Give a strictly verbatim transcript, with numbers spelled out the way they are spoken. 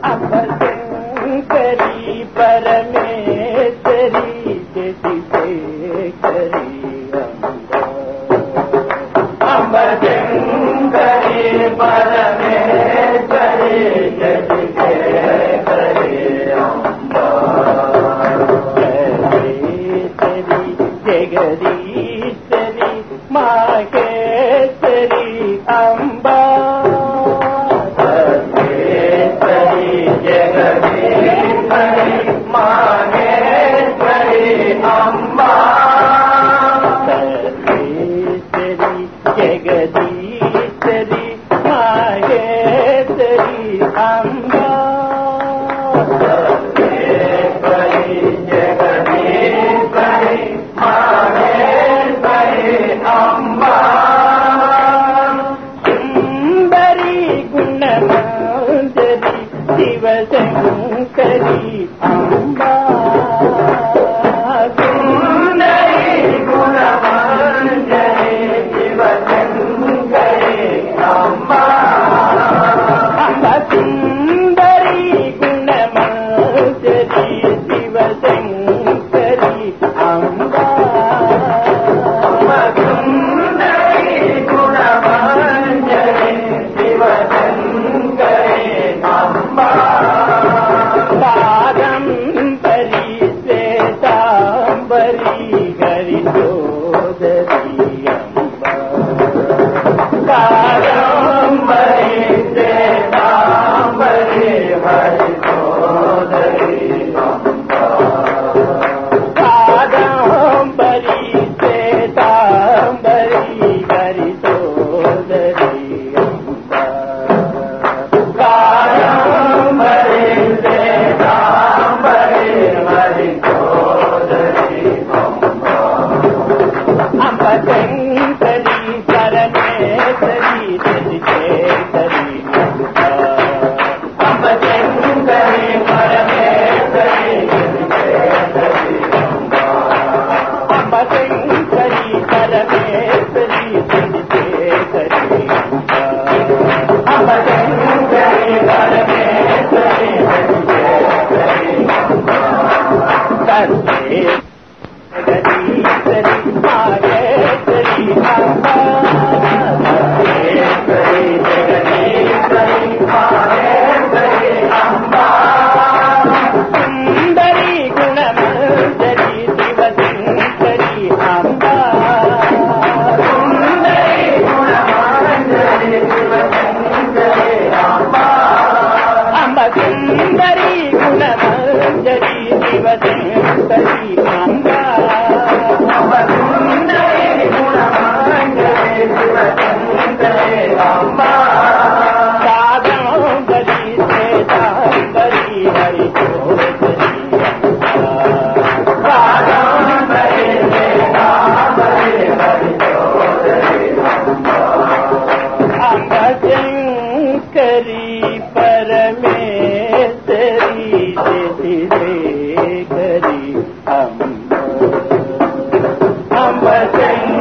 अम्ब शंकरी परमेश्वरी जति शेखरी अम्ब शंकरी परमेश्वरी जति शेखरी अम्ब जगदीश्वरी जगदीश्वरी माहेश्वरी अम्बा सर्वेश्वरी जगदीश्वरी माहेश्वरी अम्बा सर्वेश्वरी जगदीश्वरी माहेश्वरी अम्बा सर्वेश्वरी जगदीश्वरी माहेश्वरी अम्बा सुंदरी गुणमंजरी शिवशंकरी अम्बा सुंदरी गुणमंजरी शिवशंकरी अम्बा अम्बा सुंदरी गुणमंजरी शिवशंकरी अम्बा सुंदरी गुणमंजरी शिवशंकरी अम्बा कादंबरी श्वेतांबरी हरिशोदरी अम्बा कादंबरी श्वेतांबरी हरिशोदरी अम्बा कादंबरी श्वेतांबरी हरिशोदरी अम्बा कादंबरी श्वेतांबरी हरिशोदरी अम्बा अम्ब शंकरी परमेश्वरी जति शेखरी अम्बा अम्ब शंकरी परमेश्वरी जति शेखरी अम्बा अम्ब शंकरी परमेश्वरी जति शेखरी अम्बा अम्ब शंकरी परमेश्वरी जति शेखरी अम्बा सर्वे जगदीश्वरी माहेश्वरी अम्बा सर्वेश्वरी जगदीश्वरी माहेश्वरी अम्बा सुंदरी गुणमंजरी शिवशंकरी अम्बा सुंदरी गुणमंजरी शिवशंकरी अम्बा अम्बा सुंदरी गुणमंजरी शिवशंकरी अम्बा अम्बा सुंदरी गुणमंजरी शिवशंकरी अम्बा कादंबरी श्वेतांबरी हरिशोदरी अम्बा कादंबरी श्वेतांबरी हरिशोदरी अम्बा अम्ब शंकरी परमेश्वरी जति शेखरी अम्बा अम्ब शंकरी